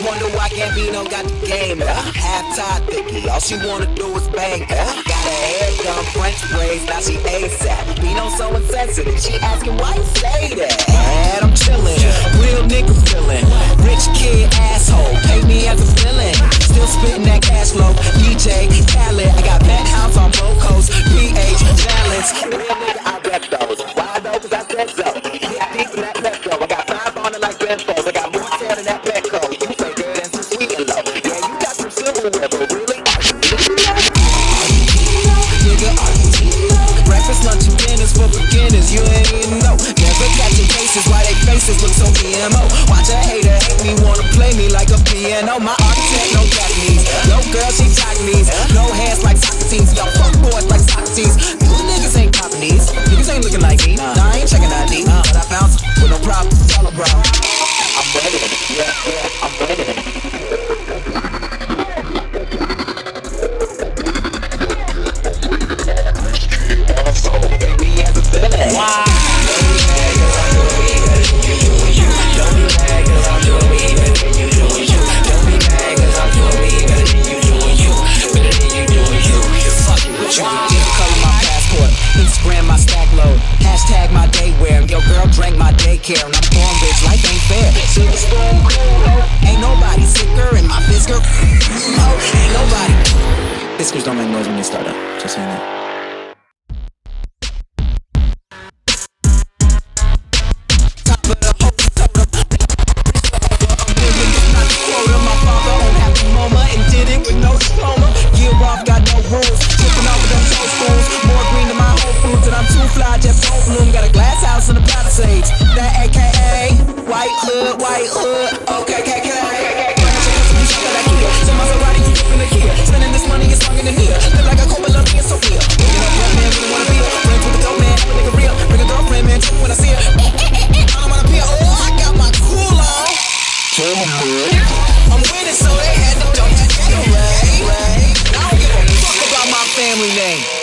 wonder why Gambino got the game. Half-tied thicky, all she wanna do is bang. Got her hair done, French braids, now she ASAP. Bino so insensitive, she asking why you say that. And I'm chillin', real nigga feelin'. Rich kid asshole, pay me as a villain. Still spittin' that cash flow, DJ Khaled. I got Penthouse on both coasts, PH balance. Real nigga, I rep those. Why though? Cause I said so. Yeah, deep in that Petco. I got 5 on it like Benfos. I got more tail in that Petco. You say good and some sweet and low. Yeah, you got some silverware, but really? Nigga, breakfast, lunch, and dinners for beginners. You ain't even know. Never catching cases, why they faces look so PMO. Watch a hater hate me, wanna play me like a piano. My architect, no Japanese. No girl, she Chinese. No hands like Socrates. Yo, fuck boys like Socrates. You niggas ain't copping these. Niggas ain't looking like me. Nah, I ain't checking ID. But I found some with no problem. Tell a bro. I'm ready. Yeah, I'm ready. Wow. Instagram my stack load, hashtag my day wear. Your girl drank my daycare, and I'm born rich, life ain't fair. Silver spoon, cool, ain't nobody sicker in my Fisker. Oh, ain't nobody. Fiskers don't make noise when they start up, just saying that. White hood, okay, so Maserati, you in the Kia. Spending this money is longer than here. Live like a Coppola, me and Sophia. Waking up, young man, really wanna be a friends with a dope man, have a nigga real. Bring a girlfriend, man, tell me when I see her. I'm on a pier, oh, I got my cool on. I'm with it, so they had to dump that Gatorade. I don't give a fuck about my family name.